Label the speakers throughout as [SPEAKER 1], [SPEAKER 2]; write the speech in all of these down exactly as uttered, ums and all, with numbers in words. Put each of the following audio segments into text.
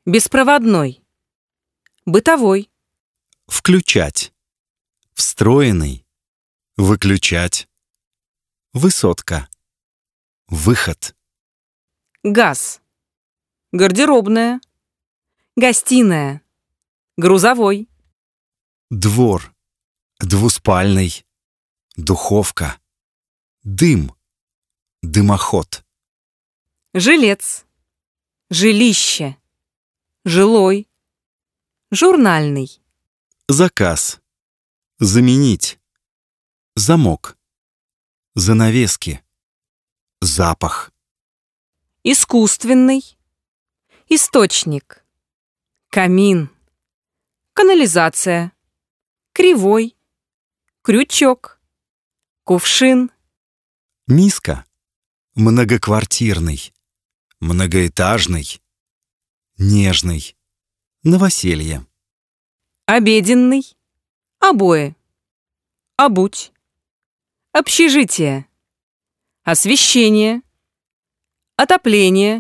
[SPEAKER 1] Беспроводной. Бытовой.
[SPEAKER 2] Включать. Встроенный. Выключать. Высотка. Выход.
[SPEAKER 1] Газ. Гардеробная. Гостиная. Грузовой.
[SPEAKER 2] Двор. Двуспальный. Духовка. Дым. Дымоход.
[SPEAKER 1] Жилец. Жилище. Жилой. Журнальный.
[SPEAKER 2] Заказ. Заменить. Замок. Занавески. Запах.
[SPEAKER 1] Искусственный. Источник. Камин. Канализация. Кривой. Крючок. Кувшин.
[SPEAKER 2] Миска. Многоквартирный. Многоэтажный. Нежный. Новоселье.
[SPEAKER 1] Обеденный. Обои. Обуть. Общежитие. Освещение. Отопление.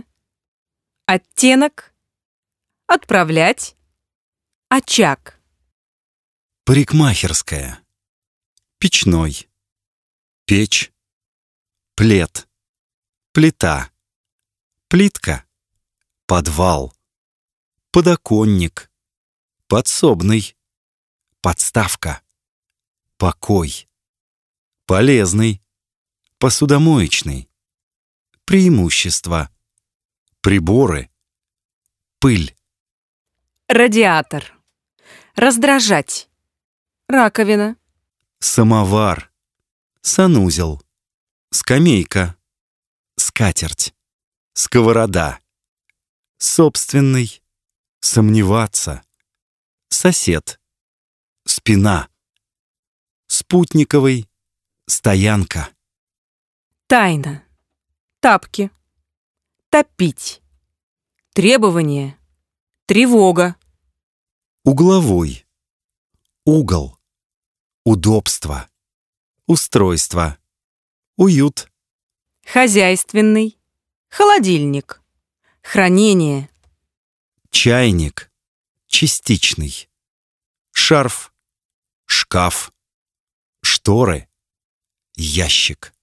[SPEAKER 1] Оттенок. Отправлять. Очаг.
[SPEAKER 2] Парикмахерская. Печной. Печь. Плед. Плита. Плитка. Подвал. Подоконник. Подсобный. Подставка. Покой. Полезный. Посудомоечный. Преимущества. Приборы. Пыль.
[SPEAKER 1] Радиатор. Раздражать. Раковина.
[SPEAKER 2] Самовар. Санузел. Скамейка. Скатерть. Сковорода. Собственный. Сомневаться. Сосед. Спина. Спутниковый. Стоянка.
[SPEAKER 1] Тайна. Тапки. Топить. Требование. Тревога.
[SPEAKER 2] Угловой. Угол. Удобство. Устройство. Уют.
[SPEAKER 1] Хозяйственный. Холодильник. Хранение.
[SPEAKER 2] Чайник. Частичный. Шарф. Шкаф. Шторы. Ящик.